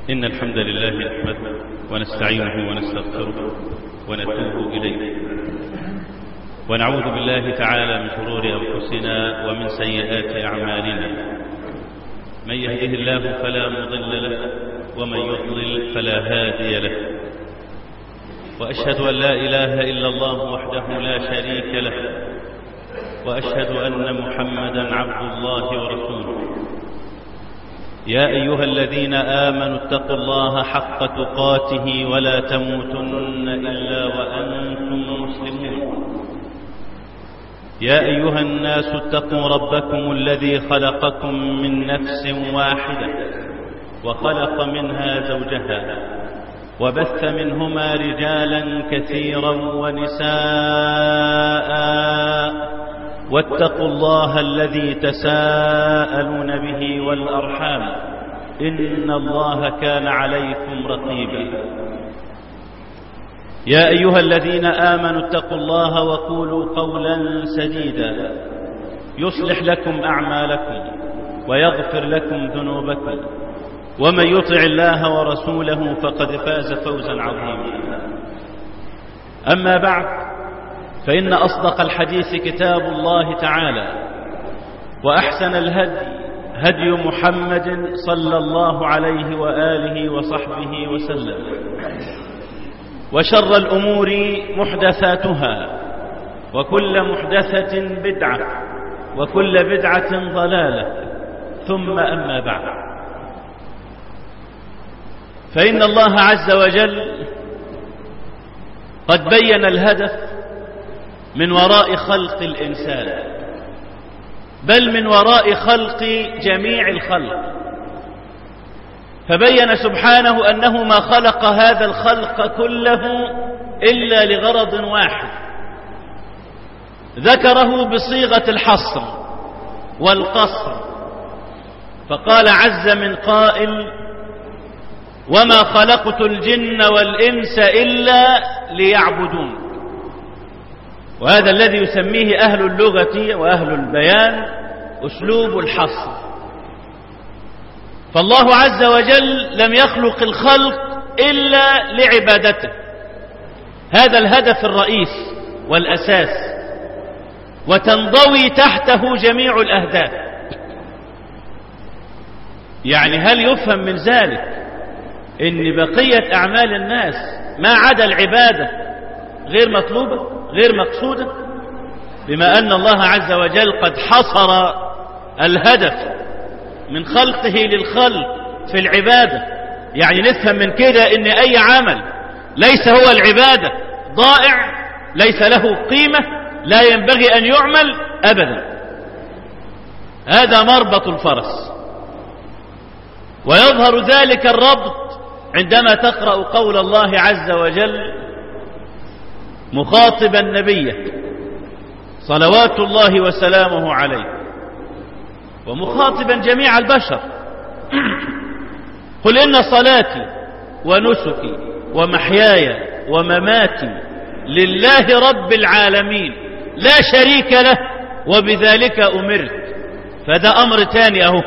إن الحمد لله نحمده ونستعينه ونستغفره ونتوب إليه، ونعوذ بالله تعالى من شرور أنفسنا ومن سيئات أعمالنا. من يهده الله فلا مضل له ومن يضلل فلا هادي له، وأشهد أن لا إله إلا الله وحده لا شريك له، وأشهد أن محمدا عبد الله ورسوله. يا أيها الذين آمنوا اتقوا الله حق تقاته ولا تموتن إلا وأنتم مسلمون. يا أيها الناس اتقوا ربكم الذي خلقكم من نفس واحدة وخلق منها زوجها وبث منهما رجالا كثيرا ونساء، واتقوا الله الذي تساءلون به والأرحام إن الله كان عليكم رقيبا. يا أيها الذين آمنوا اتقوا الله وقولوا قولا سديدا يصلح لكم أعمالكم ويغفر لكم ذنوبكم، ومن يطع الله ورسوله فقد فاز فوزا عظيما. أما بعد، فإن أصدق الحديث كتاب الله تعالى، وأحسن الهدي هدي محمد صلى الله عليه وآله وصحبه وسلم، وشر الأمور محدثاتها، وكل محدثة بدعة، وكل بدعة ضلالة، ثم أما بعد، فإن الله عز وجل قد بين الهدف من وراء خلق الإنسان، بل من وراء خلق جميع الخلق، فبين سبحانه أنه ما خلق هذا الخلق كله إلا لغرض واحد، ذكره بصيغة الحصر والقصر، فقال عز من قائل: وما خلقت الجن والإنس إلا ليعبدون. وهذا الذي يسميه أهل اللغة وأهل البيان أسلوب الحصر. فالله عز وجل لم يخلق الخلق إلا لعبادته، هذا الهدف الرئيس والأساس، وتنضوي تحته جميع الأهداف. يعني هل يفهم من ذلك إن بقية أعمال الناس ما عدا العبادة غير مطلوبة غير مقصودة؟ بما أن الله عز وجل قد حصر الهدف من خلقه للخلق في العبادة، يعني نفهم من كده إن أي عمل ليس هو العبادة ضائع، ليس له قيمة، لا ينبغي أن يعمل أبدا. هذا مربط الفرس، ويظهر ذلك الربط عندما تقرأ قول الله عز وجل مخاطبا نبيه صلوات الله وسلامه عليه، ومخاطبا جميع البشر: قل إن صلاتي ونسكي ومحياي ومماتي لله رب العالمين لا شريك له وبذلك أمرت. فده أمر تاني أهو.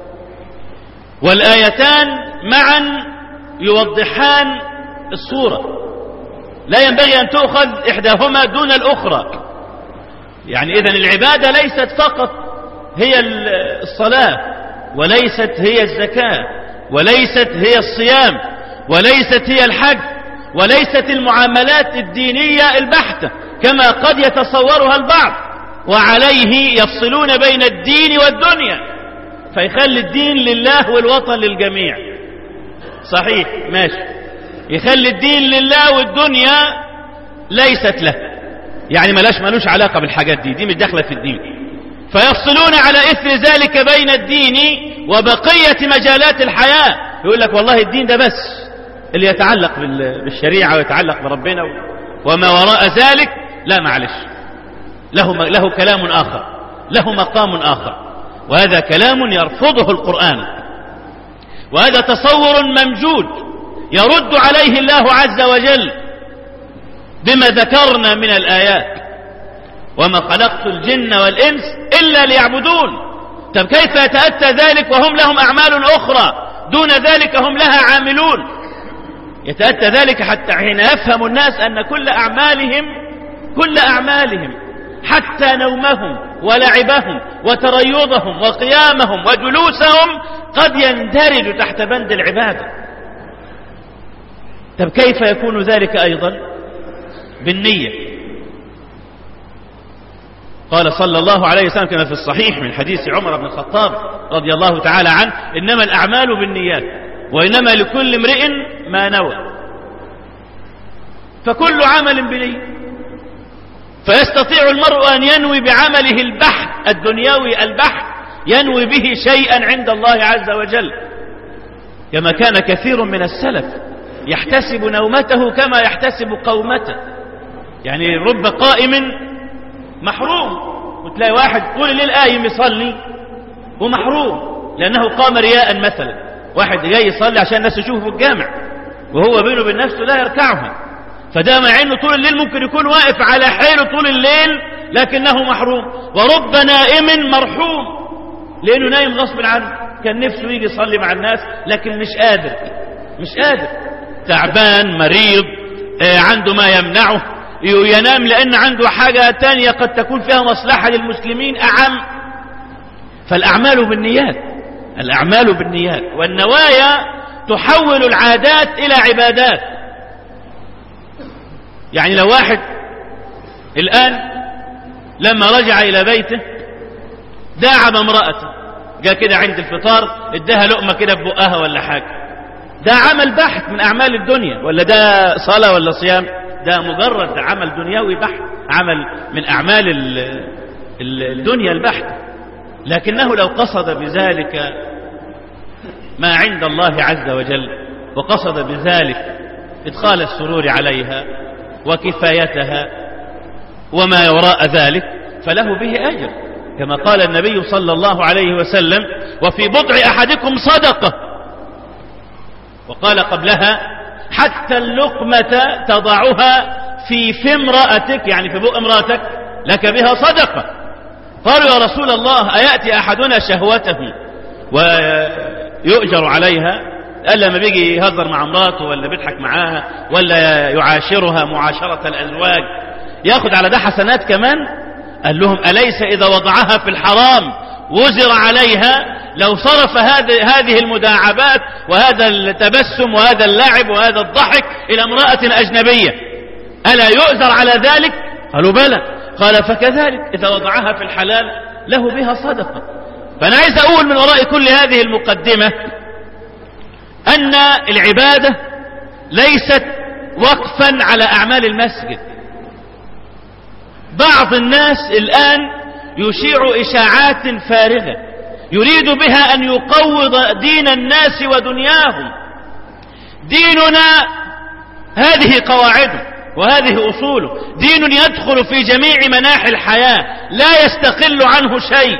والآيتان معا يوضحان الصورة، لا ينبغي أن تؤخذ إحداهما دون الأخرى. يعني إذن العبادة ليست فقط هي الصلاة، وليست هي الزكاة، وليست هي الصيام، وليست هي الحج، وليست المعاملات الدينية البحتة كما قد يتصورها البعض، وعليه يفصلون بين الدين والدنيا، فيخلي الدين لله والوطن للجميع. صحيح، ماشي، يخلي الدين لله والدنيا ليست له، يعني ملوش علاقة بالحاجات دي مش داخلة في الدين، فيفصلون على إثر ذلك بين الدين وبقية مجالات الحياة. يقول لك والله الدين ده بس اللي يتعلق بالشريعة ويتعلق بربنا، وما وراء ذلك لا، معلش، له كلام آخر، له مقام آخر، وهذا كلام يرفضه القرآن، وهذا تصور ممجود يرد عليه الله عز وجل بما ذكرنا من الآيات: وما خلقت الجن والإنس إلا ليعبدون. طب كيف يتأتى ذلك وهم لهم أعمال أخرى دون ذلك هم لها عاملون. يتأتى ذلك حتى حين يفهم الناس أن كل أعمالهم حتى نومهم ولعبهم وتريضهم وقيامهم وجلوسهم قد يندرج تحت بند العبادة. طب كيف يكون ذلك أيضا؟ بالنية. قال صلى الله عليه وسلم كما في الصحيح من حديث عمر بن الخطاب رضي الله تعالى عنه: إنما الأعمال بالنيات وإنما لكل امرئ ما نوى. فكل عمل بنية، فيستطيع المرء أن ينوي بعمله البحث الدنيوي البحث، ينوي به شيئا عند الله عز وجل، كما كان كثير من السلف يحتسب نومته كما يحتسب قومته. يعني رب قائم محروم، وتلاقي واحد طول الليل قايم يصلي ومحروم لأنه قام رياء. مثلا واحد جاي يصلي عشان الناس يشوفه في الجامع وهو بينه وبين نفسه لا يركعها، فده مع انه طول الليل ممكن يكون واقف على حيله طول الليل لكنه محروم. ورب نائم مرحوم، لانه نايم غصب عنه، كان نفسه يجي يصلي مع الناس لكن مش قادر، تعبان مريض، عنده ما يمنعه، ينام لان عنده حاجة تانية قد تكون فيها مصلحة للمسلمين اعم. فالاعمال بالنيات، والنوايا تحول العادات الى عبادات. يعني لو واحد الآن لما رجع إلى بيته داعب امرأته، جاء كده عند الفطار اداها لقمة كده ببقها ولا حاجة، ده عمل بحث من أعمال الدنيا، ولا ده صلاة ولا صيام؟ ده مجرد عمل دنيوي بحث، عمل من أعمال الدنيا البحث. لكنه لو قصد بذلك ما عند الله عز وجل، وقصد بذلك إدخال السرور عليها وكفايتها وما وراء ذلك، فله به أجر، كما قال النبي صلى الله عليه وسلم: وفي بضع أحدكم صدقة. وقال قبلها: حتى اللقمة تضعها في امرأتك، يعني في بؤ امرأتك، لك بها صدقة. قالوا: يا رسول الله أيأتي أحدنا شهوته ويؤجر عليها؟ قال لما بيجي يهزر مع امراته ولا بيضحك معاها ولا يعاشرها معاشرة الأزواج ياخد على ده حسنات كمان؟ قال لهم: أليس إذا وضعها في الحرام وزر عليها؟ لو صرف هذه المداعبات وهذا التبسم وهذا اللعب وهذا الضحك إلى امرأة أجنبية ألا يؤزر على ذلك؟ قالوا: بلى. قال: فكذلك إذا وضعها في الحلال له بها صدقة. فأنا عايز أقول من وراء كل هذه المقدمة أن العبادة ليست وقفا على أعمال المسجد. بعض الناس الآن يشيع إشاعات فارغة يريد بها أن يقوض دين الناس ودنياهم. ديننا هذه قواعده وهذه أصوله، دين يدخل في جميع مناحي الحياة لا يستقل عنه شيء.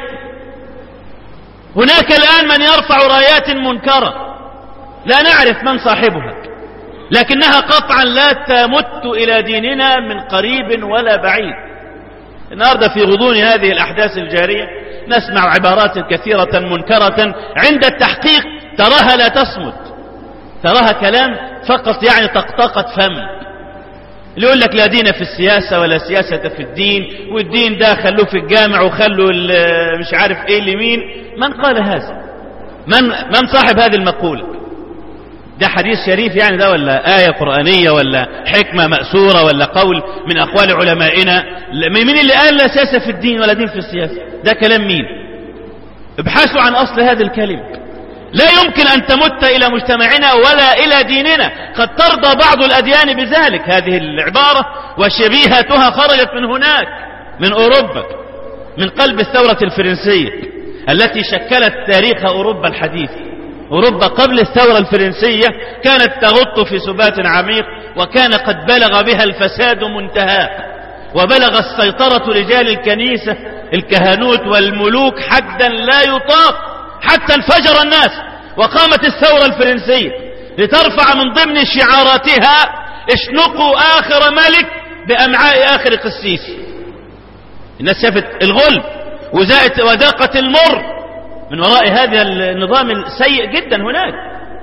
هناك الآن من يرفع رايات منكرة لا نعرف من صاحبها، لكنها قطعا لا تمت إلى ديننا من قريب ولا بعيد. النهاردة في غضون هذه الأحداث الجارية نسمع عبارات كثيرة منكرة عند التحقيق تراها لا تصمت، تراها كلام فقط يعني طقطقة فم. اللي يقول لك لا دين في السياسة ولا سياسة في الدين، والدين ده خلوه في الجامع وخلوا مش عارف ايه لمين. من قال هذا؟ من صاحب هذه المقولة؟ ده حديث شريف يعني ده، ولا آية قرآنية، ولا حكمة مأثورة، ولا قول من أقوال علمائنا؟ مين اللي قال لا سياسة في الدين ولا دين في السياسة؟ ده كلام مين؟ ابحثوا عن أصل هذه الكلمة. لا يمكن أن تمت إلى مجتمعنا ولا إلى ديننا. قد ترضى بعض الأديان بذلك. هذه العبارة وشبيهاتها خرجت من هناك، من أوروبا، من قلب الثورة الفرنسية التي شكلت تاريخ أوروبا الحديث. أوروبا قبل الثورة الفرنسية كانت تغط في سبات عميق، وكان قد بلغ بها الفساد منتهى، وبلغ السيطرة رجال الكنيسة الكهنوت والملوك حدا لا يطاق، حتى انفجر الناس. وقامت الثورة الفرنسية لترفع من ضمن شعاراتها: اشنقوا آخر ملك بأمعاء آخر قسيس. الناس شافت الغلب وذاقت المر من وراء هذا النظام السيء جدا هناك.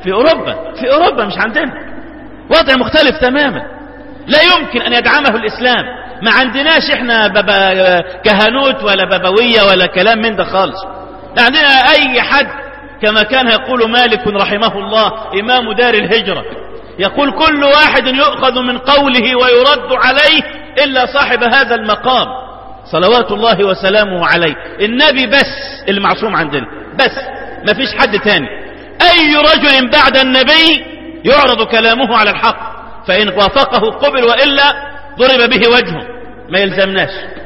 في أوروبا مش عندنا، وضع مختلف تماما، لا يمكن أن يدعمه الإسلام. ما عندناش احنا كهنوت ولا بابوية ولا كلام من ده خالص. عندنا أي حد كما كان يقول مالك رحمه الله إمام دار الهجرة، يقول كل واحد يؤخذ من قوله ويرد عليه إلا صاحب هذا المقام صلوات الله وسلامه عليه. النبي بس اللي معصوم عندنا، بس ما فيش حد تاني. أي رجل بعد النبي يعرض كلامه على الحق، فإن وافقه قبل وإلا ضرب به وجهه، ما يلزمناش.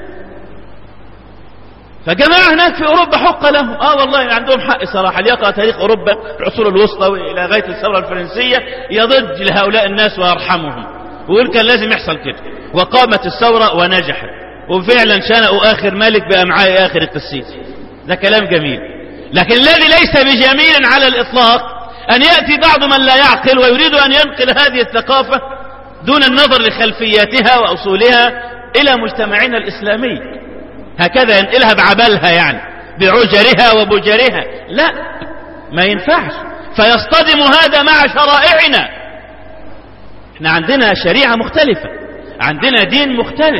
فجماعة هناك في أوروبا حق لهم، والله عندهم حق صراحة. ليقرأ تاريخ أوروبا العصور الوسطى وإلى غاية الثورة الفرنسية يضج لهؤلاء الناس ويرحمهم، ويقول كان لازم يحصل كده، وقامت الثورة ونجحت، وفعلا شنقوا آخر ملك بأمعاء آخر القسيس. ده كلام جميل، لكن الذي ليس بجميل على الإطلاق أن يأتي بعض من لا يعقل ويريد أن ينقل هذه الثقافة دون النظر لخلفياتها وأصولها إلى مجتمعنا الإسلامي، هكذا ينقلها بعبلها، يعني بعجرها وبجرها. لا، ما ينفعش، فيصطدم هذا مع شرائعنا. احنا عندنا شريعة مختلفة، عندنا دين مختلف،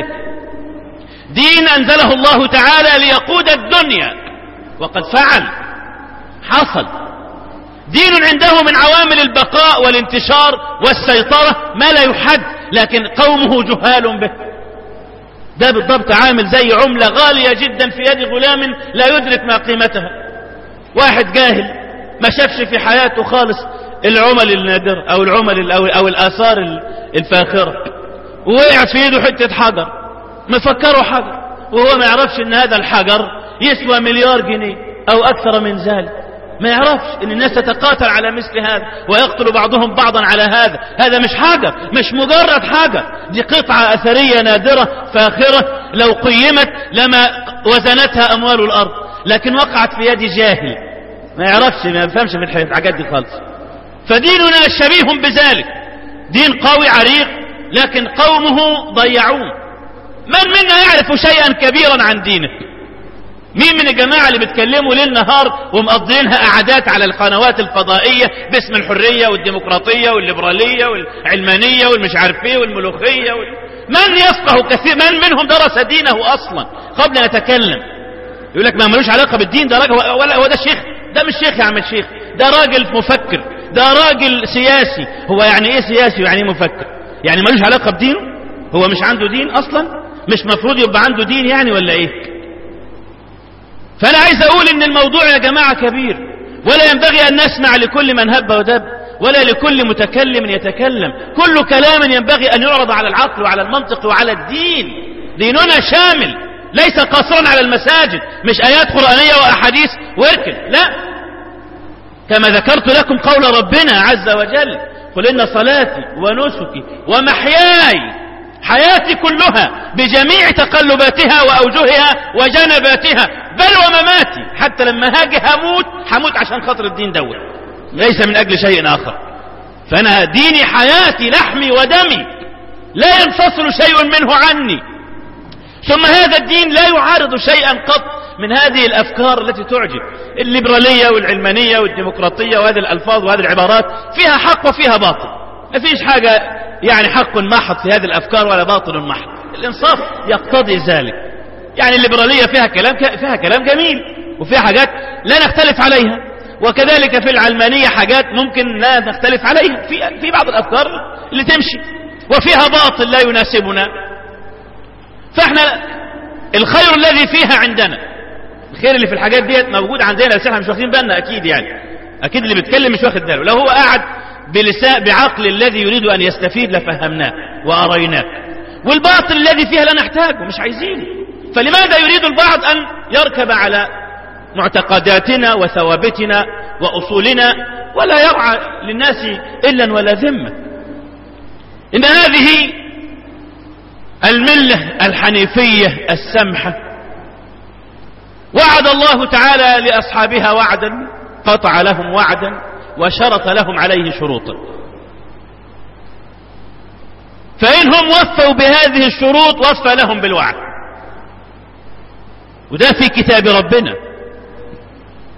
دين أنزله الله تعالى ليقود الدنيا، وقد فعل، حصل. دين عنده من عوامل البقاء والانتشار والسيطرة ما لا يحد، لكن قومه جهال به. ده بالضبط عامل زي عملة غالية جدا في يد غلام لا يدرك ما قيمتها. واحد جاهل ما شافش في حياته خالص العمل النادرة أو العمل أو الآثار الفاخرة، ووقعت في يده حتة حجر، مفكره حجر، وهو ما يعرفش ان هذا الحجر يسوى مليار جنيه أو أكثر من ذلك. ما يعرفش ان الناس تتقاتل على مثل هذا ويقتل بعضهم بعضا على هذا. هذا مش حجر، مش مجرد حجر، دي قطعة أثرية نادرة فاخرة لو قيمت لما وزنتها أموال الأرض، لكن وقعت في يد جاهل ما يعرفش، ما يفهمش في الحاجات دي خالص. فديننا شبيه بذلك، دين قوي عريق، لكن قومه ضيعوه. من منا يعرف شيئا كبيرا عن دينه؟ مين من الجماعة اللي بتكلموا ليل نهار ومقضينها قعدات على القنوات الفضائية باسم الحرية والديمقراطية والليبرالية والعلمانية والمش عارف ايه والملوخية من يفقه كثير؟ من منهم درس دينه أصلا قبل أن يتكلم؟ يقول لك ما ملوش علاقة بالدين، ده راجل، ولا هو ده شيخ؟ ده مش شيخ يا عم الشيخ، ده راجل مفكر، ده راجل سياسي. هو يعني ايه سياسي ويعني ايه مفكر؟ يعني ملوش علاقة بدينه؟ هو مش عنده دين أصلا؟ مش مفروض يبقى عنده دين يعني ولا ايه؟ فأنا عايز أقول إن الموضوع يا جماعة كبير، ولا ينبغي أن نسمع لكل من هب ودب ولا لكل متكلم يتكلم. كل كلام ينبغي أن يعرض على العقل وعلى المنطق وعلى الدين. ديننا شامل، ليس قاصرا على المساجد، مش آيات قرآنية وأحاديث واركن، لا. كما ذكرت لكم قول ربنا عز وجل: قل إن صلاتي ونسكي ومحياي، حياتي كلها بجميع تقلباتها وأوجهها وجنباتها، بل ومماتي، حتى لما هاجي هموت عشان خاطر الدين دوت، ليس من أجل شيء آخر. فأنا ديني حياتي، لحمي ودمي، لا ينفصل شيء منه عني. ثم هذا الدين لا يعارض شيئا قط من هذه الأفكار التي تعجب، الليبرالية والعلمانية والديمقراطية، وهذه الألفاظ وهذه العبارات فيها حق وفيها باطل. ما فيش حاجة يعني حق محض في هذه الأفكار ولا باطل محض، الإنصاف يقتضي ذلك. يعني الليبرالية فيها كلام جميل، وفيها حاجات لا نختلف عليها، وكذلك في العلمانية حاجات ممكن لا نختلف عليها في بعض الأفكار اللي تمشي، وفيها باطل لا يناسبنا. فاحنا الخير الذي فيها عندنا، الخير اللي في الحاجات ديت موجود عندنا، بس احنا مش واخدين بالنا. أكيد يعني أكيد اللي بيتكلم مش واخد باله. لو هو قاعد بعقل الذي يريد أن يستفيد لفهمناه وأريناه، والباطل الذي فيها لا نحتاجه، مش عايزينه. فلماذا يريد البعض أن يركب على معتقداتنا وثوابتنا وأصولنا ولا يرعى للناس إلا ولا ذمة؟ إن هذه الملة الحنيفية السمحة وعد الله تعالى لأصحابها وعدا، قطع لهم وعدا وشرط لهم عليه شروطا، فإنهم وفوا بهذه الشروط وفى لهم بالوعد. وده في كتاب ربنا.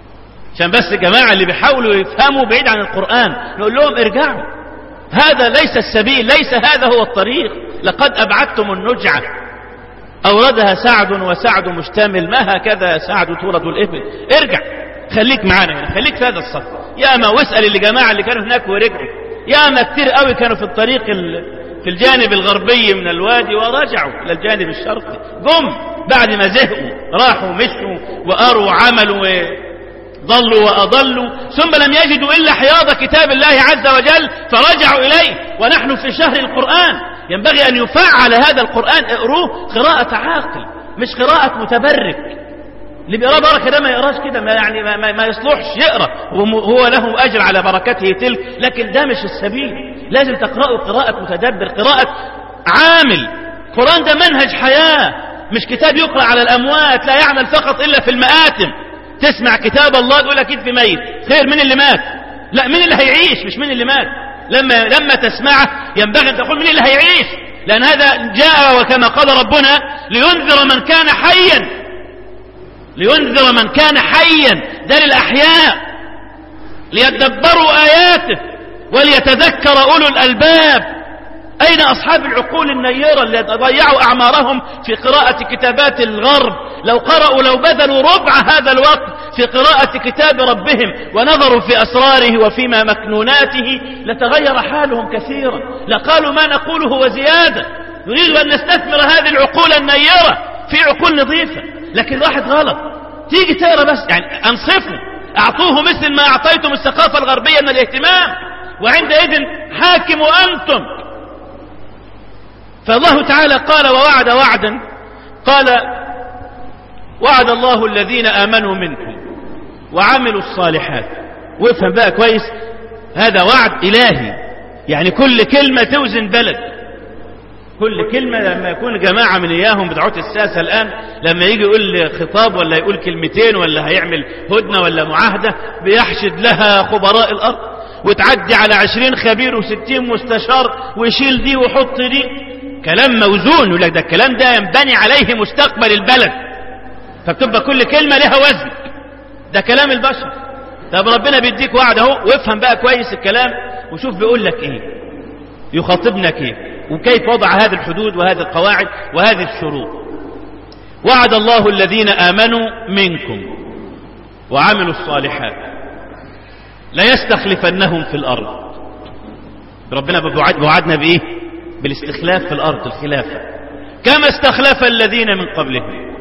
عشان بس الجماعة اللي بيحاولوا يفهموا بعيد عن القرآن نقول لهم ارجعوا، هذا ليس السبيل، ليس هذا هو الطريق. لقد أبعدتم النجعة أوردها سعد وسعد مشتمل، ما هكذا سعد تورد الإبل. ارجع، خليك معنا هنا، خليك في هذا الصف. ياما واسأل اللي جماعة اللي كانوا هناك ورجعوا، ياما كتير قوي كانوا في الطريق في الجانب الغربي من الوادي ورجعوا إلى الجانب الشرقي، قم بعد ما زهقوا راحوا مشوا وقروا وعملوا ضلوا وأضلوا، ثم لم يجدوا إلا حياض كتاب الله عز وجل فرجعوا إليه. ونحن في شهر القرآن، ينبغي أن يفعل هذا القرآن. اقروه قراءة عاقل مش قراءة متبرك. اللي بيقرأ بركة ده ما يقراش كده، ما يصلحش يقرأ، هو له أجر على بركته تلك، لكن ده مش السبيل. لازم تقرأوا قراءة متدبر، قراءة عامل. القرآن ده منهج حياة، مش كتاب يقرأ على الأموات لا يعمل فقط إلا في المآتم. تسمع كتاب الله تقول أكيد في ميت، خير من اللي مات. لا، من اللي هيعيش مش من اللي مات. لما تسمعه ينبغي أن تقول من اللي هيعيش، لأن هذا جاء وكما قال ربنا لينذر من كان حيا، لينذر من كان حيا، ده للأحياء، ليتدبروا آياته وليتذكر أولو الألباب. أين أصحاب العقول النيرة اللي ضيعوا أعمارهم في قراءة كتابات الغرب؟ لو بذلوا ربع هذا الوقت في قراءة كتاب ربهم ونظروا في أسراره وفيما مكنوناته لتغير حالهم كثيرا، لقالوا ما نقوله وزيادة. نريد أن نستثمر هذه العقول النيرة في عقول نظيفة، لكن الواحد غلط. تيجي تقرأ بس يعني أنصفوا، أعطوه مثل ما أعطيتم الثقافة الغربية من الاهتمام، وعندئذ حاكموا أنتم. فالله تعالى قال ووعد وعدا، قال وعد الله الذين آمنوا منكم وعملوا الصالحات. وافهم بقى كويس، هذا وعد إلهي، يعني كل كلمة توزن بلد. كل كلمة لما يكون جماعة من إياهم بدعوة الساسة الآن لما يجي يقول خطاب ولا يقول كلمتين ولا هيعمل هدنة ولا معاهدة بيحشد لها خبراء الأرض وتعدي على 20 خبير و60 مستشار ويشيل دي ويحط دي، كلام موزون. يقول لك ده الكلام ده ينبني عليه مستقبل البلد، فبتبقى كل كلمة لها وزن. ده كلام البشر. طب ربنا بيديك وعد اهو، وافهم بقى كويس الكلام وشوف بيقول لك ايه، يخاطبنا كيف وكيف وضع هذه الحدود وهذه القواعد وهذه الشروط. وعد الله الذين آمنوا منكم وعملوا الصالحات ليستخلفنهم في الأرض. ربنا بوعدنا بإيه؟ بالاستخلاف في الأرض، الخلافة، كما استخلف الذين من قبلهم،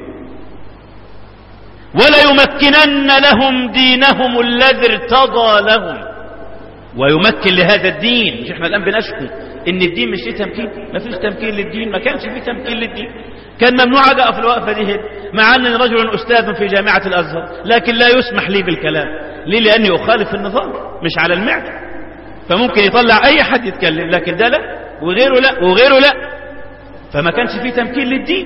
وليمكنن لهم دينهم الذي ارتضى لهم. ويمكن لهذا الدين. مش احنا الآن بنشكو ان الدين مش فيه تمكين؟ ما فيش تمكين للدين، ما كانش فيه تمكين للدين، كان ممنوع أقف في الوقفة دي هنا، مع أن رجل أستاذ في جامعة الأزهر، لكن لا يسمح لي بالكلام. ليه؟ لأني أخالف النظام، مش على المعدة، فممكن يطلع أي حد يتكلم، لكن ده لا وغيره لا وغيره لا، فما كانش فيه تمكين للدين.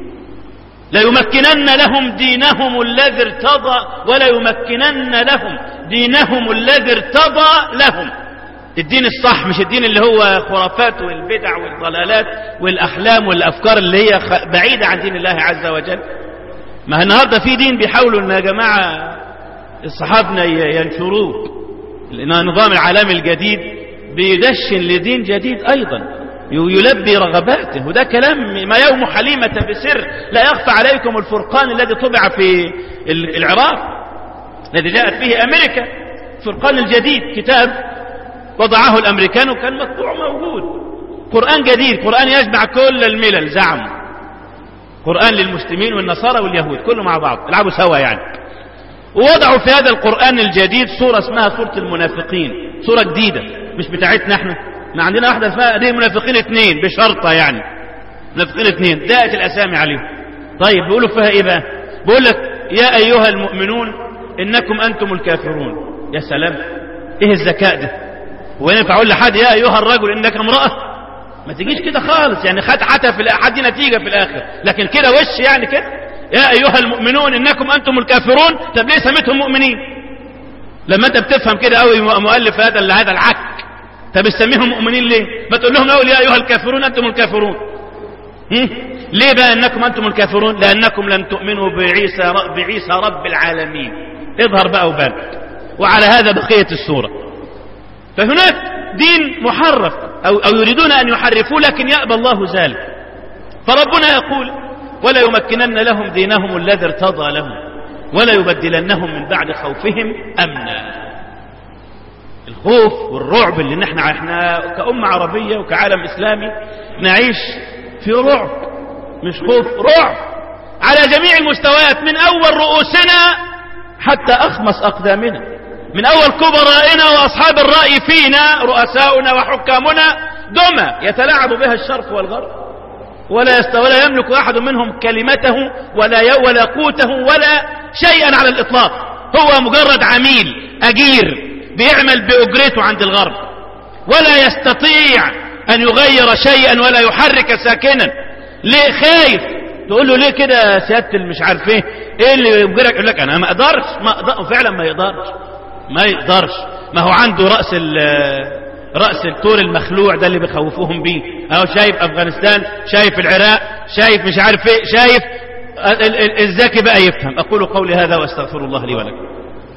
ليمكنن لهم دينهم الذي ارتضى، ولا يمكنن لهم دينهم الذي ارتضى لهم. الدين الصح، مش الدين اللي هو خرافات والبدع والضلالات والأحلام والأفكار اللي هي بعيدة عن دين الله عز وجل. ما النهاردة في دين بيحاولوا ان يا جماعة الصحابنا ينشروه، النظام العالمي الجديد بيدشن لدين جديد أيضا يلبي رغباته، وده كلام ما يوم حليمة بسر لا يخفى عليكم. الفرقان الذي طبع في العراق الذي جاءت فيه أمريكا، الفرقان الجديد، كتاب وضعه الأمريكان وكان مطبوع موجود، قرآن جديد، قرآن يجمع كل الملل، زعم قرآن للمسلمين والنصارى واليهود كله مع بعض يلعبوا سوا يعني. ووضعوا في هذا القرآن الجديد سورة اسمها سورة المنافقين، سورة جديدة مش بتاعتنا احنا، ما عندنا واحدة اسمها دي منافقين 2 بشرطة يعني، منافقين 2 داءت الأسامي عليهم. طيب بيقولوا فيها ايه بقى؟ بيقول لك يا أيها المؤمنون إنكم أنتم الكافرون. يا سلام، ايه الذكاء ده؟ وينفع اقول لحد يا أيها الرجل إنك امرأة؟ ما تجيش كده خالص يعني، حتى في حد نتيجة في الآخر، لكن كده وش يعني كده يا أيها المؤمنون إنكم أنتم الكافرون. طب ليه سميتهم مؤمنين لما أنت بتفهم كده قوي مؤلف هذا العك؟ طب تسميهم مؤمنين ليه؟ ما تقول لهم أول يا أيها الكافرون أنتم الكافرون. ليه بقى إنكم أنتم الكافرون؟ لأنكم لم تؤمنوا بعيسى رب العالمين. اظهر بقى وبان. وعلى هذا بقية السورة. فهناك دين محرف أو يريدون أن يحرفوه، لكن يأبى الله ذلك. فربنا يقول ولا يمكنن لهم دينهم الذي ارتضى لهم ولا يبدلنهم من بعد خوفهم أمنا. الخوف والرعب اللي احنا كأمة عربية وكعالم إسلامي نعيش في رعب، مش خوف، رعب على جميع المستويات، من أول رؤوسنا حتى أخمص أقدامنا، من أول كبرائنا وأصحاب الرأي فينا، رؤساؤنا وحكامنا دمى يتلاعب بها الشرق والغرب، ولا يملك أحد منهم كلمته ولا قوته ولا شيئا على الإطلاق. هو مجرد عميل أجير بيعمل بأجرته عند الغرب، ولا يستطيع أن يغير شيئا ولا يحرك ساكنا. ليه خايف؟ تقول له ليه كده سيادة مش عارف ايه اللي يجرك؟ يقول لك انا ما اقدرش، فعلا ما يقدرش. ما هو عنده رأس الطور المخلوع ده اللي بيخوفوهم بيه. اهو شايف افغانستان، شايف العراق، شايف مش عارف ايه، شايف. الذكي بقى يفهم. اقول قولي هذا واستغفر الله لي ولكم.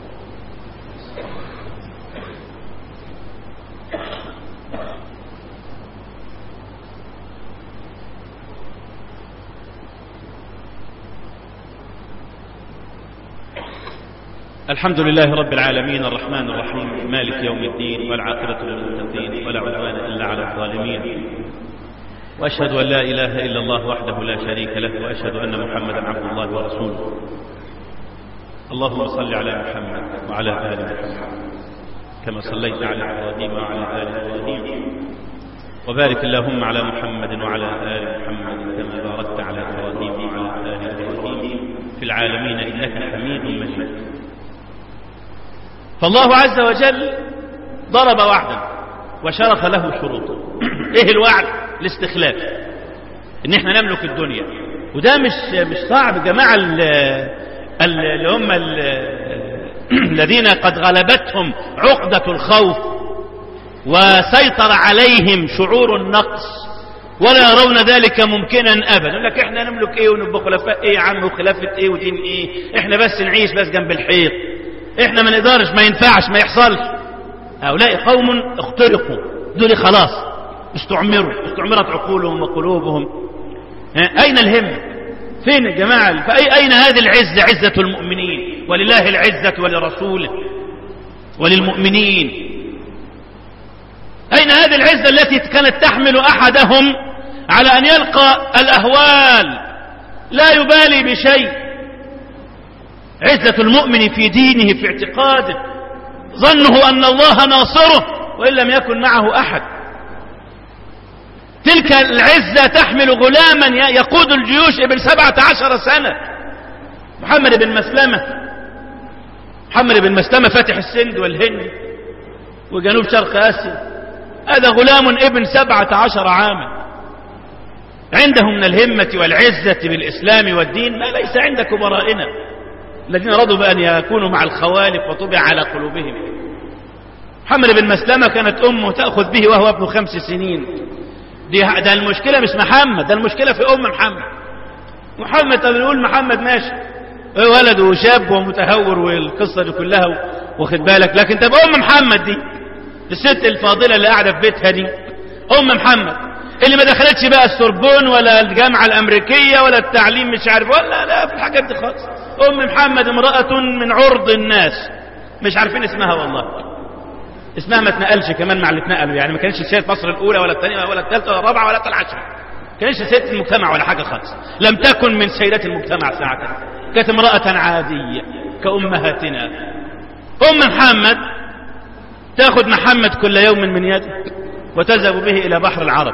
الحمد لله رب العالمين الرحمن الرحيم مالك يوم الدين والعاقبة للمتقين ولا عدوان إلا على الظالمين، وأشهد أن لا إله إلا الله وحده لا شريك له، وأشهد أن محمدا عبد الله ورسوله. اللهم صل على محمد وعلى آل محمد كما صليت على إبراهيم وعلى آل إبراهيم، وبارك اللهم على محمد وعلى آل محمد كما باركت على إبراهيم وعلى آل إبراهيم في العالمين إنك حميد مجيد. فالله عز وجل ضرب وعدا وشرف له شروطا. ايه الوعد؟ الاستخلاف، ان احنا نملك الدنيا. وده مش صعب. جماعة اللي هم الذين قد غلبتهم عقدة الخوف وسيطر عليهم شعور النقص ولا يرون ذلك ممكنا ابدا. يقول لك احنا نملك ايه ونبقى خلفاء ايه يا عم، وخلافة ايه ودين ايه، احنا بس نعيش بس جنب الحيط، احنا ما نقدرش، ما ينفعش، ما يحصلش. هؤلاء قوم اخترقوا، دول خلاص استعمرت عقولهم وقلوبهم. اين الهمة؟ فين الجماعة؟ اين هذه العزة؟ عزة المؤمنين، ولله العزة ولرسوله وللمؤمنين. اين هذه العزة التي كانت تحمل احدهم على ان يلقى الاهوال لا يبالي بشيء؟ عزة المؤمن في دينه، في اعتقاده، ظنه أن الله ناصره وإن لم يكن معه أحد. تلك العزة تحمل غلاما يقود الجيوش ابن 17 سنة، محمد بن مسلمة فاتح السند والهند وجنوب شرق آسيا. هذا غلام ابن 17 عاما عنده من الهمة والعزة بالإسلام والدين ما ليس عند كبرائنا الذين رضوا بأن يكونوا مع الخوالف وطبع على قلوبهم. محمد بن مسلمة كانت أمه تأخذ به وهو ابن 5 سنين. ده المشكلة مش محمد، ده المشكلة في أم محمد. طب نقول محمد ماشي، ولد وشاب ومتهور والقصة دي كلها واخد بالك، لكن طب أم محمد دي الست الفاضلة اللي قاعدة في بيتها دي، أم محمد اللي ما دخلتش بقى السوربون ولا الجامعة الأمريكية ولا التعليم مش عارف ولا في الحاجات دي خالص. أم محمد امرأة من عرض الناس، مش عارفين اسمها، والله اسمها ما اتنقلش كمان مع اللي اتنقلوا. يعني ما كانتش سيدة مصر الأولى ولا الثانية ولا الثالثة ولا الرابعة ولا العاشرة، ما كانتش سيدة المجتمع ولا حاجة خالص، لم تكن من سيدات المجتمع ساعتها، كانت امرأة عادية كأمهاتنا. أم محمد تأخذ محمد كل يوم من يده وتذهب به إلى بحر العرب.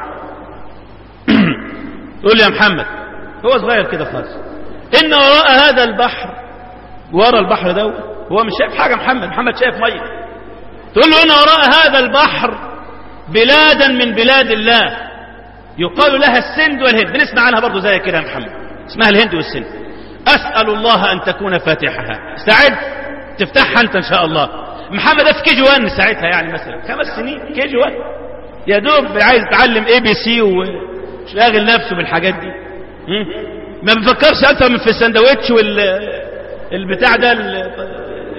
تقول يا محمد، هو صغير كده خالص، إن وراء هذا البحر، وراء البحر ده هو مش شايف حاجة، محمد شايف مية. تقول له إن وراء هذا البحر بلادا من بلاد الله يقال لها السند والهند، بنسمع عنها برضو زي كده يا محمد، اسمها الهند والسند. أسأل الله أن تكون فاتحها، استعد تفتحها أنت إن شاء الله. محمد ده في كي جي 1 ساعتها، يعني مثلا 5 سنين كي جي 1، يا دوب عايز يتعلم ABC وشاغل نفسه بالحاجات دي. ما بفكرش أكتر من في السندوتش والبتاع ده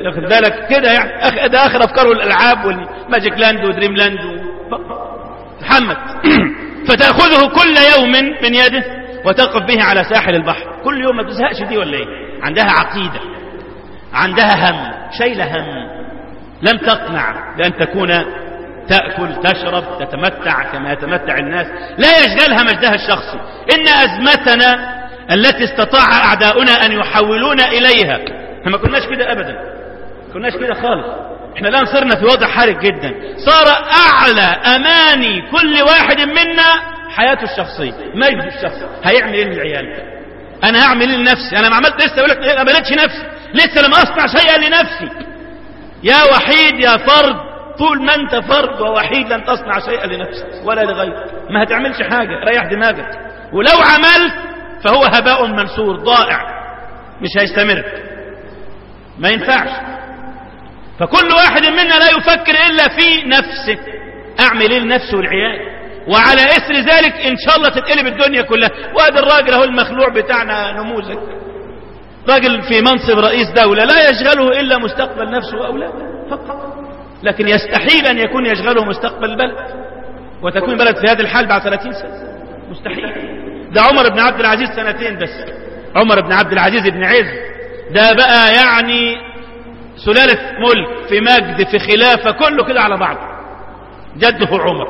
واخد بالك كده يعني، ده اخر افكاره الالعاب والماجيك لاند ودريم لاند محمد فتاخذه كل يوم من يده وتقف به على ساحل البحر كل يوم. ما تزهقش دي ولا ايه؟ عندها عقيده، عندها هم، شايله هم، لم تقنع بان تكون تأكل تشرب تتمتع كما يتمتع الناس، لا يشغلها مجدها الشخصي. إن أزمتنا التي استطاع أعداؤنا أن يحولونا إليها، احنا ما كناش كده أبدا، ما كناش كده خالص. احنا الآن صرنا في وضع حرج جدا، صار أعلى أماني كل واحد منا حياته الشخصية، مجده الشخصي. هيعمل ايه للعيال؟ أنا هعمل ايه لنفسي؟ أنا ما عملت لسه، أقول لك ما بنيتش نفسي لسه، لم أصنع شيئا لنفسي. يا وحيد يا فرد، طول ما انت فرد ووحيد لن تصنع شيئا لنفسك ولا لغيرك، ما هتعملش حاجة، ريح دماغك، ولو عملت فهو هباء منثور ضائع مش هيستمر، ما ينفعش. فكل واحد منا لا يفكر إلا في نفسه، أعمل إيه لنفسه والعيال، وعلى إثر ذلك إن شاء الله تتقلب الدنيا كلها. وهذا الراجل هو المخلوع بتاعنا نموذج، راجل في منصب رئيس دولة لا يشغله إلا مستقبل نفسه وأولاده فقط، لكن يستحيل أن يكون يشغله مستقبل البلد، وتكون البلد في هذه الحال بعد 30 سنة، مستحيل. ده عمر بن عبد العزيز سنتين بس، عمر بن عبد العزيز بن عز، ده بقى يعني سلالة ملك في مجد في خلافة كله كده على بعض، جده عمر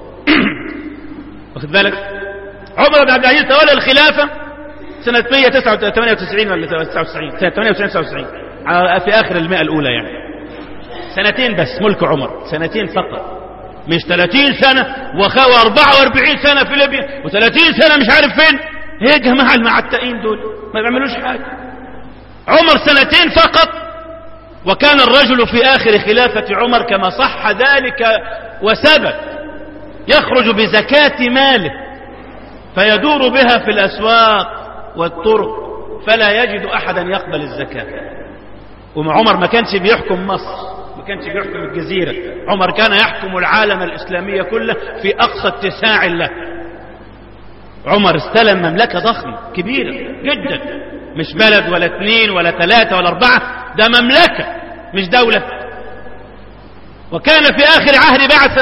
واخد بالك. عمر بن عبد العزيز تولى الخلافة سنة 198 ولا 99، سنة 98 في آخر المئة الأولى يعني، سنتين بس ملك عمر، سنتين فقط، مش 30 سنة و44 سنة في ليبيا و30 سنة مش عارف فين. ايه يا جماعة المعتقين دول ما بيعملوش حاجة. عمر سنتين فقط، وكان الرجل في آخر خلافة عمر كما صح ذلك وثبت يخرج بزكاة ماله فيدور بها في الأسواق والطرق فلا يجد أحدا يقبل الزكاة. وعمر ما كانش بيحكم مصر، ما كانش بيحكم الجزيرة، عمر كان يحكم العالم الإسلامي كله في أقصى اتساع له. عمر استلم مملكة ضخمة كبيرة جدا، مش بلد ولا 2 ولا 3 ولا 4، ده مملكة مش دولة. وكان في آخر عهد بعد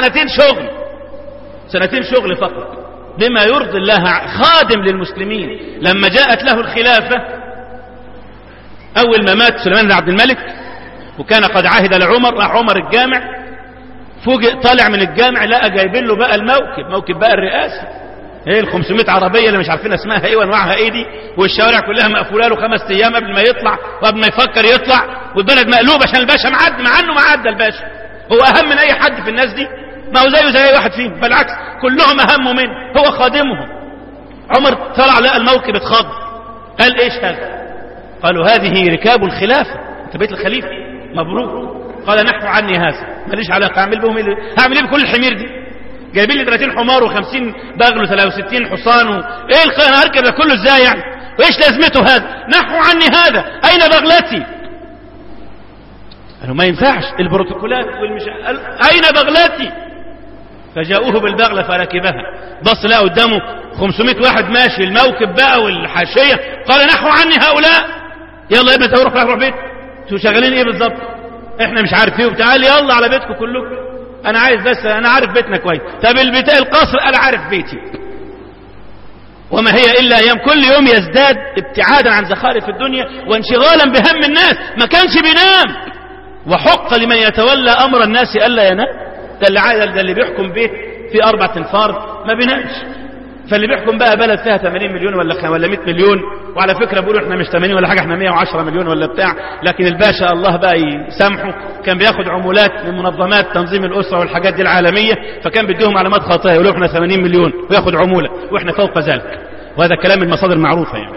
سنتين شغل فقط بما يرضي الله، خادم للمسلمين. لما جاءت له الخلافة أول ما مات سليمان بن عبد الملك وكان قد عهد لعمر، راح عمر الجامع، فوجئ طالع من الجامع لقى جايبين له بقى موكب بقى الرئاسة، ايه ال 500 عربية اللي مش عارفين اسمها ايه وانواعها ايه دي، والشوارع كلها مقفوله له 5 ايام قبل ما يطلع وقبل ما يفكر يطلع، والبلد مقلوب عشان الباشا معد، مع انه معدى الباشا، هو اهم من اي حد في الناس دي، ما هو زيه زي اي واحد فيهم، بالعكس كلهم اهم منه، هو خادمهم. عمر طلع لقى الموكب اتخض، قال ايش هذا؟ قالوا هذه ركاب الخلافة، انت بيت الخليفة، مبروك. قال نحو عني هذا، ماليش علاقة، اعمل بهم هعمل ايه بكل الحمير دي؟ جايبين لي 30 حمار و50 بغل و63 حصان ايه انا هركب ده كله ازاي يعني؟ وايش لازمته هذا؟ نحو عني هذا، اين بغلتي؟ قالوا ما ينفعش البروتوكولات اين بغلتي؟ فجاءوه بالبغلة فركبها، بص لا قدامه 500 واحد ماشي، الموكب بقى والحاشية، قال نحو عني هؤلاء، يلا يا ابني روح بيت، انتوا شغالين ايه بالظبط؟ احنا مش عارف ايه وتعالي يلا على بيتكم كلكم، انا عايز بس انا عارف بيتنا كويس. طب القصر انا عارف بيتي. وما هي الا ايام، كل يوم يزداد ابتعادا عن زخارف الدنيا وانشغالا بهم الناس، ما كانش بينام. وحق لمن يتولى امر الناس الا ينام، ده اللي بيحكم بيت في 4 انفار ما بينامش. فاللي بيحكم بقى بلد فيها 80 مليون ولا 100 مليون، وعلى فكرة بيقولوا احنا مش 80 ولا حاجة، احنا 110 مليون ولا بتاع، لكن الباشا الله بقى يسامحه كان بياخد عمولات من منظمات تنظيم الأسرة والحاجات دي العالمية، فكان بيديهم علامات خاطئة، يقولوا احنا 80 مليون وياخد عمولة واحنا فوق ذلك، وهذا كلام المصادر معروفة يعني.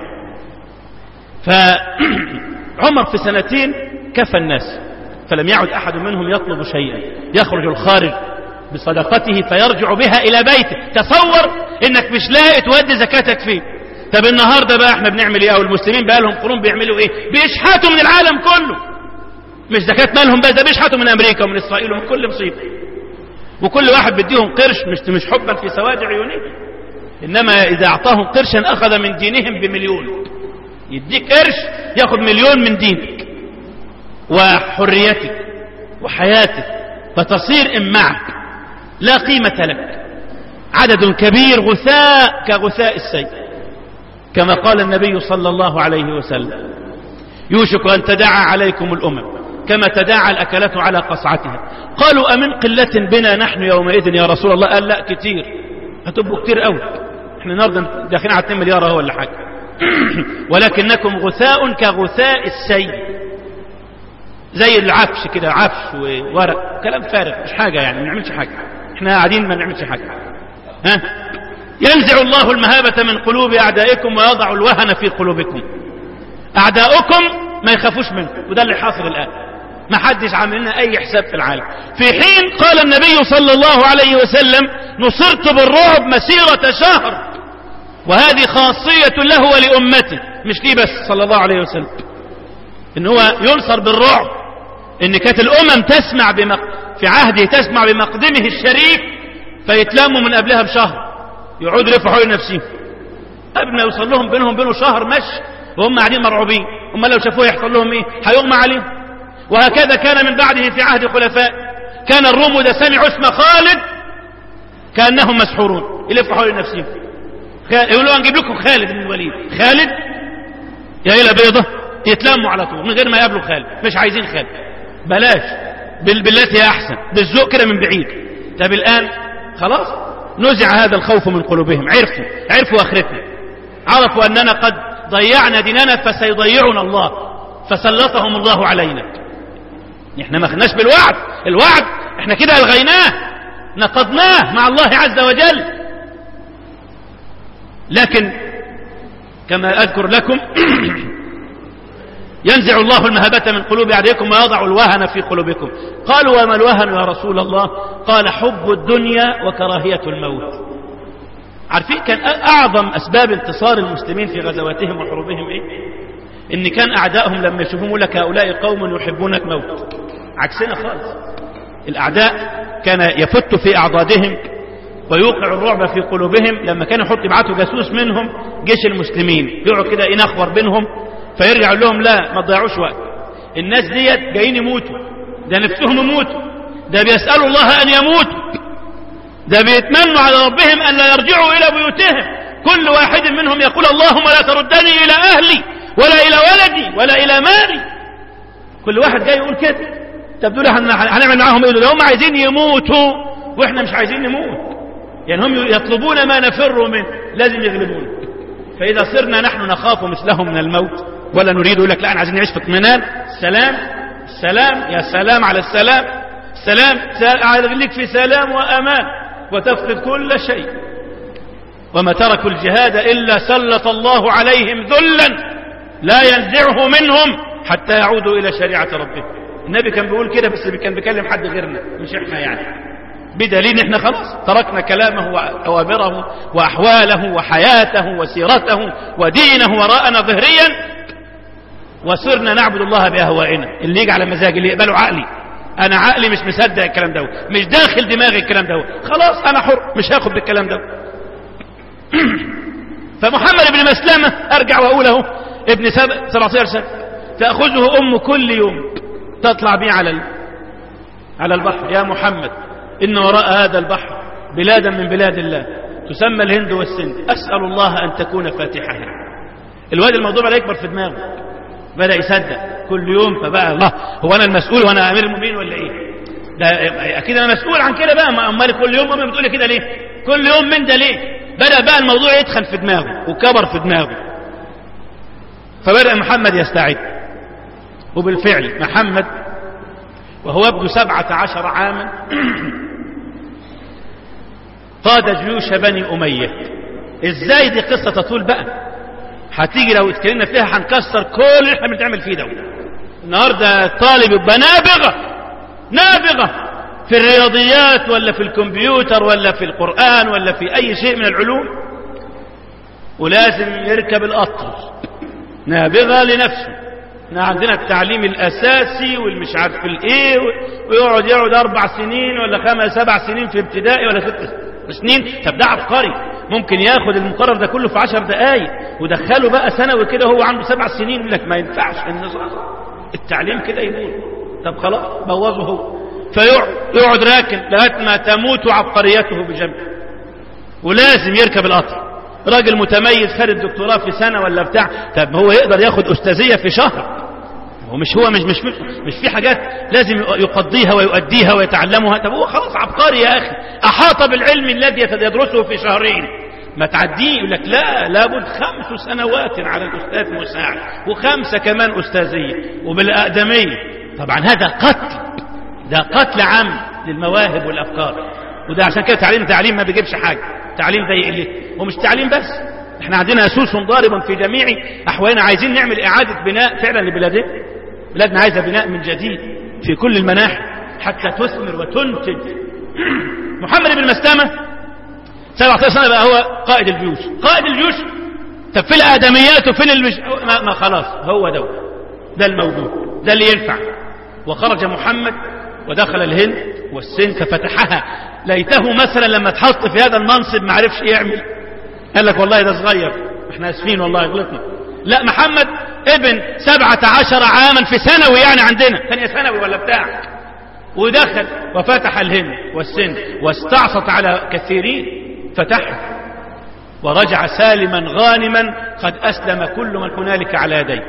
فعمر في سنتين كفى الناس، فلم يعد أحد منهم يطلب شيئا، يخرج الخارج بصدقته فيرجع بها إلى بيته. تصور إنك مش لاقي تودي زكاتك فيه. طب النهاردة بقى احنا بنعمل ايه؟ او المسلمين بقى لهم قرون بيعملوا ايه؟ بيشحتوا من العالم كله، مش زكاة مالهم بس، ده بيشحتوا من أمريكا ومن إسرائيل ومن كل مصيبة، وكل واحد بديهم قرش مش حبا في سواد عيونهم، إنما إذا أعطاهم قرشا أخذ من دينهم ب1,000,000. يديك قرش ياخد 1,000,000 من دينك، وحريتك وحياتك، فتصير معك لا قيمة لك. عدد كبير غثاء كغثاء السيل، كما قال النبي صلى الله عليه وسلم: يوشك أن تداعى عليكم الأمم كما تداعى الأكلة على قصعتها. قالوا: أمن قلة بنا نحن يومئذ يا رسول الله؟ قال: لا، كتير، هتبقوا كتير قوي، احنا النهارده داخلين على 2 مليار اهو ولا حاجه. ولكنكم غثاء كغثاء السيل، زي العفش كده، عفش وورق، كلام فارغ، مش حاجه يعني، ما نعملش حاجه، احنا قاعدين ما نعملش حاجه. ينزع الله المهابة من قلوب أعدائكم ويضع الوهن في قلوبكم. أعداؤكم ما يخافوش منكم، وده اللي حاصل الآن، ما حدش عامل لنا أي حساب في العالم. في حين قال النبي صلى الله عليه وسلم: نصرت بالرعب مسيرة شهر، وهذه خاصية له ولأمته، مش ليه بس صلى الله عليه وسلم، إن هو ينصر بالرعب. إن كانت الأمم تسمع في عهده تسمع بمقدمه الشريف، فيتلاموا من قبلها بشهر، يقعدوا يلفوا حول نفسهم قبل ما يوصل لهم بينه شهر مشي، وهم قاعدين مرعوبين. هم لو شافوه يحصل لهم ايه؟ هيغمى عليهم. وهكذا كان من بعده في عهد الخلفاء، كان الروم إذا سمعوا اسم خالد كأنهم مسحورون، يلفوا حول نفسهم، يقولوا: نجيب لكم خالد بن الوليد. خالد يا إلى بيضة، يتلموا على طول من غير ما يقابلوا خالد، مش عايزين خالد، بلاش، بالتي هي أحسن، بالذوق كده من بعيد. طب الآن خلاص نزع هذا الخوف من قلوبهم، عرفوا آخرتنا، عرفوا أننا قد ضيعنا ديننا فسيضيعنا الله، فسلطهم الله علينا. احنا ما خدناش بالوعد، الوعد احنا كده الغيناه، نقضناه مع الله عز وجل. لكن كما أذكر لكم ينزع الله المهابة من قلوب أعدائكم ويضع الوهن في قلوبكم. قالوا: وما الوهن يا رسول الله؟ قال: حب الدنيا وكراهية الموت. عارفين كان أعظم أسباب انتصار المسلمين في غزواتهم وحروبهم إيه؟ إن كان أعدائهم لما يشوفون يقول لك: هؤلاء قوم يحبون الموت. عكسنا خالص، الأعداء كان يفت في أعضادهم ويوقع الرعب في قلوبهم. لما كانوا يبعثوا جاسوس منهم جيش المسلمين يقعد كده ينخور بينهم، فيرجع لهم: لا، ما تضيعوش وقت، الناس ديت جايين يموتوا، ده نفسهم يموتوا، ده بيسألوا الله أن يموتوا، ده بيتمنوا على ربهم أن لا يرجعوا إلى بيوتهم. كل واحد منهم يقول: اللهم لا تردني إلى أهلي ولا إلى ولدي ولا إلى مالي. كل واحد جاي يقول كده. طب دول هنعمل معاهم إيه؟ هم عايزين يموتوا وإحنا مش عايزين نموت، يعني هم يطلبون ما نفر منه، لازم يغلبون. فإذا صرنا نحن نخاف مثلهم من الموت ولا نريد، يقول لك: لا، أنا عايزين نعيش في اطمئنان، السلام السلام، يا سلام على السلام، السلام لك في سلام وأمان، وتفقد كل شيء. وما تركوا الجهاد إلا سلط الله عليهم ذلا لا ينزعه منهم حتى يعودوا إلى شريعة ربهم. النبي كان بيقول كده، بس كان بيكلم حد غيرنا مش احنا يعني، بدليل احنا خلاص تركنا كلامه وأوامره وأحواله وحياته وسيرته ودينه وراءنا ظهريا، وصرنا نعبد الله بأهوائنا، اللي يجي على مزاجي، اللي يقبله عقلي. أنا عقلي مش مصدق الكلام ده، مش داخل دماغي الكلام ده، خلاص أنا حر، مش هاخد بالكلام ده. فمحمد بن مسلمة أرجع وأقوله، ابن 17 سنة، تأخذه أمه كل يوم تطلع به على البحر: يا محمد، إن وراء هذا البحر بلادا من بلاد الله تسمى الهند والسند، أسأل الله أن تكون فاتحها. الواد الموضوع بدأ يكبر في دماغه، بدأ يصدق كل يوم. فبقى الله، هو أنا المسؤول وأنا أمير المؤمنين ولا إيه؟ ده أكيد أنا مسؤول عن كده بقى، أمال كل يوم أمي بتقولي كده ليه؟ كل يوم من ده ليه؟ بدأ بقى الموضوع يدخل في دماغه وكبر في دماغه، فبدأ محمد يستعد. وبالفعل محمد وهو ابن 17 عاما قاد جيوش بني أمية. ازاي؟ دي قصة تطول بقى، هتيجي لو اتكلمنا فيها هنكسر كل اللي احنا بنتعمل فيه ده. النهارده الطالب يبقى نابغة في الرياضيات ولا في الكمبيوتر ولا في القرآن ولا في أي شيء من العلوم، ولازم يركب القطر، نابغة لنفسه. احنا عندنا التعليم الأساسي والمش عارف الايه، ويقعد 4 سنين ولا 5 7 سنين في ابتدائي ولا 6 سنين. طب ده عبقري، ممكن ياخد المقرر ده كله في 10 دقايق، ودخله بقى ثانوي كده هو عنده 7 سنين. يقول لك ما ينفعش النظام، التعليم كده يبوظ. طب خلاص بوظه هو، فيقعد راكن لغايه ما تموت عبقريته بجنبه، ولازم يركب القطر. راجل متميز خد الدكتوراه في سنه ولا بتاع، طب هو يقدر ياخد استاذيه في شهر؟ هو مش في حاجات لازم يقضيها ويؤديها ويتعلمها؟ طب هو خلاص عبقري يا اخي، احاط بالعلم الذي يدرسه في شهرين، ما تعديه. يقول لك لا، لابد 5 سنوات على الاستاذ مساعد، و5 كمان استاذيه وبالاقدميه. طبعا هذا قتل، ده قتل عام للمواهب والافكار. وده عشان كده تعليم ما بيجيبش حاجه، تعليم زي قلته. ومش تعليم بس، احنا عندنا اسوس ضارب في جميع احوالنا. عايزين نعمل اعاده بناء فعلا لبلادنا. بلادنا عايزه بناء من جديد في كل المناحي حتى تثمر وتنتج. محمد بن مسلمه 17 سنه بقى هو قائد الجيوش. قائد الجيوش، طب في الادميات وفين ما خلاص هو ده الموجود، ده اللي ينفع. وخرج محمد ودخل الهند والسند ففتحها. ليته مثلا لما تحط في هذا المنصب ما عرفش يعمل، قال لك والله ده صغير، احنا اسفين والله غلطنا. لا، محمد ابن 17 عاما في ثانوي، يعني عندنا ثانيه ثانوي ولا بتاع، ودخل وفتح الهند والسند واستعصت على كثيرين، فتحها ورجع سالما غانما. قد أسلم كل من هنالك على يديه،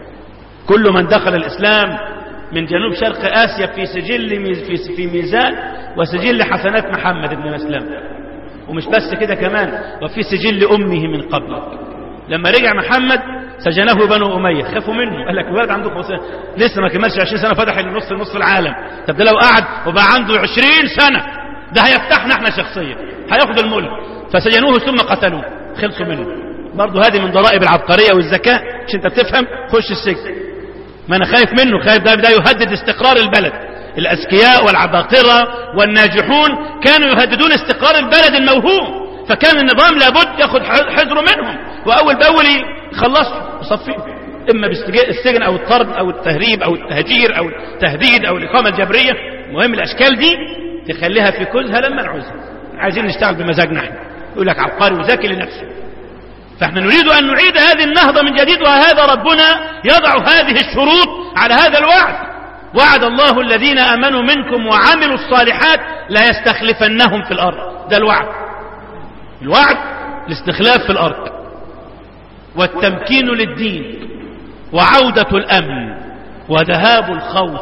كل من دخل الإسلام من جنوب شرق آسيا في سجل في ميزان وسجل حسنات محمد بن مسلمة. ومش بس كده كمان، وفي سجل أمه من قبل. لما رجع محمد سجنه بنو أمية، خافوا منه، قال لك الولد عنده لسه ما كملش 20 سنة فتح نص العالم. طب ده لو قعد وبقى عنده 20 سنة ده هيفتحنا احنا شخصيا، هياخد الملك. فسجنوه ثم قتلوه، خلصوا منه. برضه هذه من ضرائب العبقرية والذكاء. مش انت بتفهم؟ خش السجن. ما انا خايف منه، خايف ده يهدد استقرار البلد. الأذكياء والعباقرة والناجحون كانوا يهددون استقرار البلد الموهوم، فكان النظام لابد ياخذ حذره منهم، وأول بأول يخلصوا يصفيهم، إما بالسجن أو الطرد أو التهريب أو التهجير أو التهديد أو الإقامة الجبرية. مهم الأشكال دي تخليها في كلها لما نعوزها. عايزين نشتغل بمزاجنا احنا، يقول لك عبقري وذكي لنفسه. فاحنا نريد أن نعيد هذه النهضة من جديد، وهذا ربنا يضع هذه الشروط على هذا الوعد. وعد الله الذين آمنوا منكم وعملوا الصالحات لا يستخلفنهم في الأرض. ده الوعد الاستخلاف في الأرض والتمكين للدين وعودة الأمن وذهاب الخوف،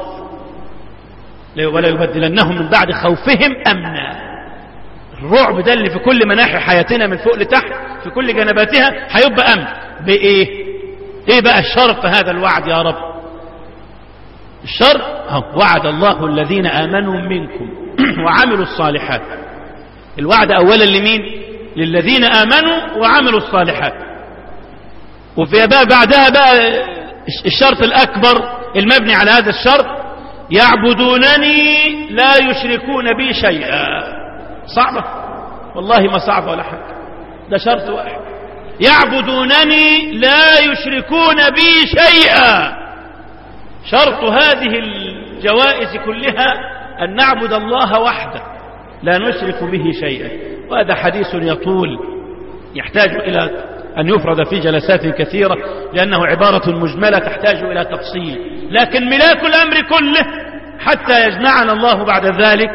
ولا يبدلنهم من بعد خوفهم أمنا. الرعب ده اللي في كل مناحي حياتنا من فوق لتحت في كل جنباتها هيبقى أمن. بإيه؟ إيه بقى الشرط هذا الوعد يا رب؟ الشرط وعد الله الذين آمنوا منكم وعملوا الصالحات. الوعد أولا لمين؟ للذين آمنوا وعملوا الصالحات. وفي بعدها بقى الشرط الأكبر المبني على هذا الشرط: يعبدونني لا يشركون بي شيئا. صعبة؟ والله ما صعبة ولا حاجة، ده شرط واحد: يعبدونني لا يشركون بي شيئا. شرط هذه الجوائز كلها أن نعبد الله وحده لا نشرك به شيئا. وهذا حديث يطول يحتاج إلى أن يفرد في جلسات كثيرة، لأنه عبارة مجملة تحتاج إلى تفصيل. لكن ملاك الأمر كله حتى يجمعنا الله بعد ذلك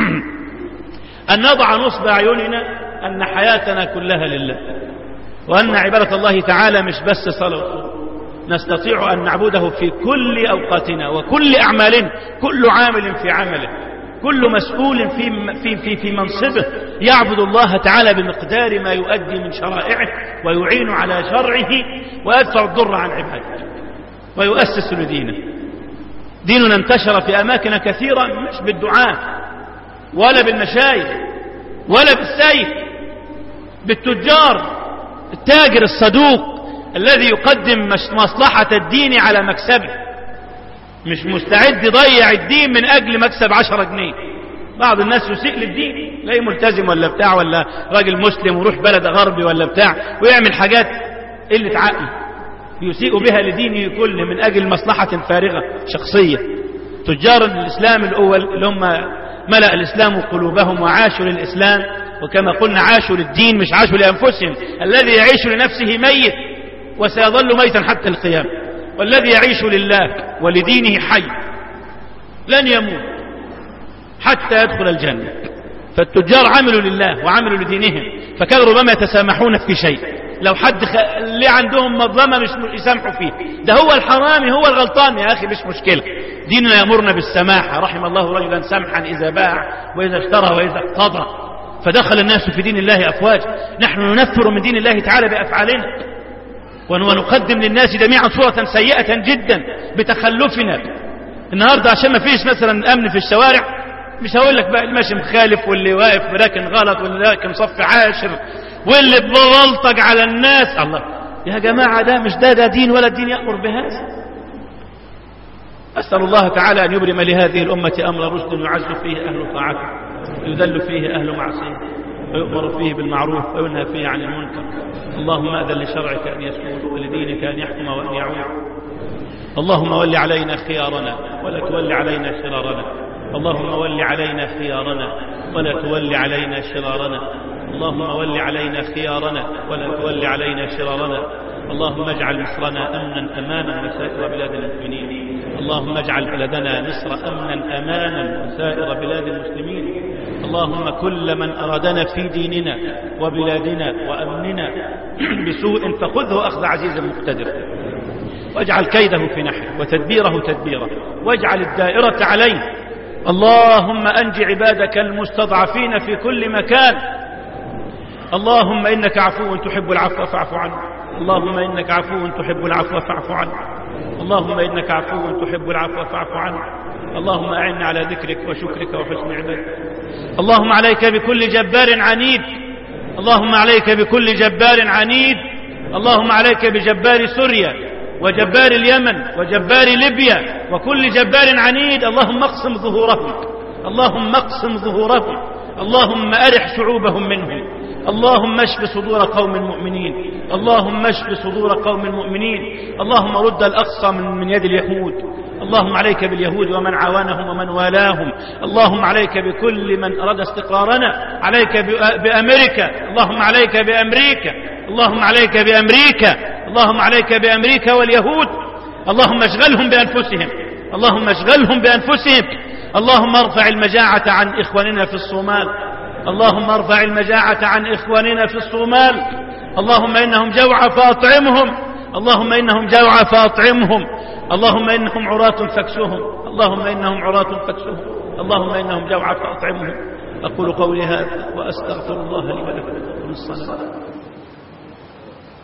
أن نضع نصب أعيننا أن حياتنا كلها لله، وأن عبادة الله تعالى مش بس صلاة، نستطيع أن نعبده في كل أوقاتنا وكل أعمالنا. كل عامل في عمله، كل مسؤول في منصبه يعبد الله تعالى بمقدار ما يؤدي من شرائعه ويعين على شرعه ويدفع الضر عن عباده ويؤسس لدينه. ديننا انتشر في أماكن كثيرة مش بالدعاء ولا بالمشايخ ولا بالسيف، بالتجار. التاجر الصدوق الذي يقدم مصلحة الدين على مكسبه، مش مستعد يضيع الدين من أجل مكسب 10 جنيه. بعض الناس يسيء للدين، لا ملتزم ولا بتاع ولا راجل مسلم ويروح بلد غربي ولا بتاع ويعمل حاجات قلة عقل يسيء بها لدينه كله من أجل مصلحة فارغة شخصية. تجار الإسلام الأول اللي هم ملأ الإسلام قلوبهم وعاشوا للإسلام، وكما قلنا عاشوا للدين مش عاشوا لأنفسهم. الذي يعيش لنفسه ميت وسيظل ميتا حتى القيامة. والذي يعيش لله ولدينه حي لن يموت حتى يدخل الجنة. فالتجار عملوا لله وعملوا لدينهم، فكانوا ربما يتسامحون في شيء. لو حد اللي عندهم مظلمة مش يسامحوا فيه، ده هو الحرامي هو الغلطان يا أخي، مش مشكلة. ديننا يأمرنا بالسماحة. رحم الله رجلا سمحا إذا باع وإذا اشترى وإذا اقتضى. فدخل الناس في دين الله أفواج. نحن ننفر من دين الله تعالى بأفعالنا، ونقدم للناس جميعا صورة سيئة جدا بتخلفنا. النهاردة عشان ما فيش مثلا أمن في الشوارع، مش هقول لك بقى الماشي مخالف واللي واقف راكن غلط واللي راكن صف عاشر واللي ببلطج على الناس. الله يا جماعة، ده مش ده دين ولا الدين يأمر بهذا. أسأل الله تعالى أن يبرم لهذه الأمة أمر رشد يعز فيه أهل طاعته، يذل فيه أهل معصيته، ويؤمر فيه بالمعروف وينهى فيه عن المنكر. اللهم أذن لشرعك أن يسود ولدينك أن يحكم وأن يعود. اللهم ول علينا خيارنا ولا تول علينا شرارنا. اللهم ول علينا خيارنا ولا تول علينا شرارنا. اللهم ول علينا خيارنا ولا تول علينا شرارنا. اللهم اجعل مصرنا أمنا أمانا وسائر بلاد المسلمين. اللهم اجعل بلدنا مصر أمنا أمانا وسائر بلاد المسلمين. اللهم كل من أرادنا في ديننا وبلادنا وأمننا بسوء فخذه أخذ عزيز مقتدر، واجعل كيده في نحره وتدبيره تدبيره، واجعل الدائرة عليه. اللهم أنج عبادك المستضعفين في كل مكان. اللهم إنك عفو تحب العفو فاعف عنه. اللهم إنك عفو تحب العفو فاعف عنه. اللهم إنك عفو تحب العفو فاعف عنه. اللهم أعنا على ذكرك وشكرك وحسن عبادتك. اللهم عليك بكل جبار عنيد. اللهم عليك بكل جبار عنيد. اللهم عليك بجبار سوريا وجبار اليمن وجبار ليبيا وكل جبار عنيد. اللهم اقسم ظهورهم، اللهم اقسم ظهورهم، اللهم أرح شعوبهم منهم. اللهم اشف صدور قوم مؤمنين، اللهم اشف صدور قوم مؤمنين. اللهم رد الأقصى من يد اليهود. اللهم عليك باليهود ومن عاونهم ومن والاهم. اللهم عليك بكل من أراد استقرارنا، عليك بأمريكا. اللهم عليك بأمريكا، اللهم عليك بأمريكا، اللهم عليك بأمريكا واليهود. اللهم اشغلهم بأنفسهم، اللهم اشغلهم بأنفسهم. اللهم ارفع المجاعة عن إخواننا في الصومال، اللهم ارفع المجاعة عن إخواننا في الصومال. اللهم إنهم جوع فأطعمهم، اللهم إنهم جوع فأطعمهم. اللهم إنهم عراة فاكسهم، اللهم إنهم عراة فاكسهم. اللهم إنهم جوع فأطعمهم. أقول قولي هذا وأستغفر الله لي ولكم. الصلاة.